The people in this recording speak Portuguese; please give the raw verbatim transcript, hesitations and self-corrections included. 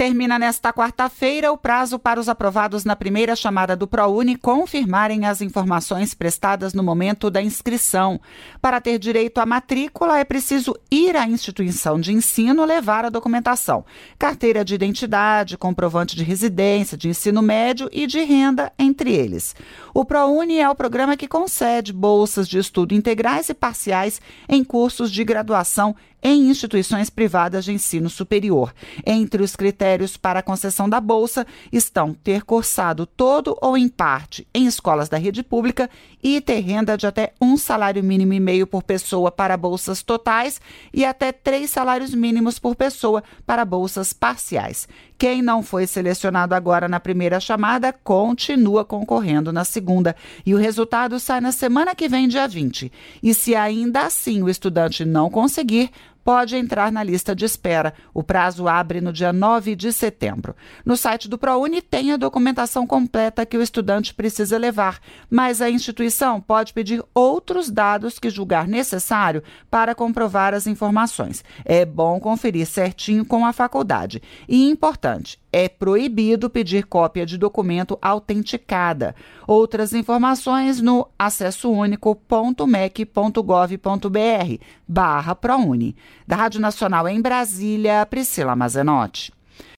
Termina nesta quarta-feira o prazo para os aprovados na primeira chamada do ProUni confirmarem as informações prestadas no momento da inscrição. Para ter direito à matrícula, é preciso ir à instituição de ensino levar a documentação, carteira de identidade, comprovante de residência, de ensino médio e de renda, entre eles. O ProUni é o programa que concede bolsas de estudo integrais e parciais em cursos de graduação em instituições privadas de ensino superior. Entre os critérios para a concessão da bolsa estão ter cursado todo ou em parte em escolas da rede pública e ter renda de até um salário mínimo e meio por pessoa para bolsas totais e até três salários mínimos por pessoa para bolsas parciais. Quem não foi selecionado agora na primeira chamada continua concorrendo na segunda e o resultado sai na semana que vem, dia vinte. E se ainda assim o estudante não conseguir, pode entrar na lista de espera. O prazo abre no dia nove de setembro. No site do ProUni tem a documentação completa que o estudante precisa levar, mas a instituição pode pedir outros dados que julgar necessário para comprovar as informações. É bom conferir certinho com a faculdade. E importante, é proibido pedir cópia de documento autenticada. Outras informações no acessounico.mec.gov.br barra ProUni. Da Rádio Nacional em Brasília, Priscila Mazenotti.